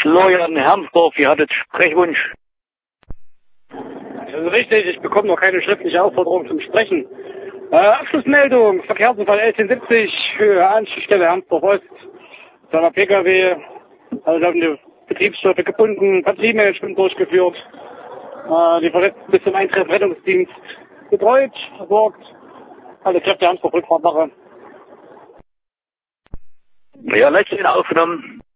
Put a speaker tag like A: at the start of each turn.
A: Florian Hermsdorf, ihr hattet Sprechwunsch.
B: Das ist richtig, ich bekomme noch keine schriftliche Aufforderung zum Sprechen. Abschlussmeldung, Verkehrsunfall L1070, Höhe Anschlussstelle Hermsdorf Ost. Da Pkw, also laufende Betriebsstoffe gebunden, Batteriemanagement durchgeführt. Die Verletzten bis zum Eintreffen Rettungsdienst betreut, versorgt. Alle Kräfte Hermsdorf Rückfahrtwache.
A: Ja, letztlich aufgenommen.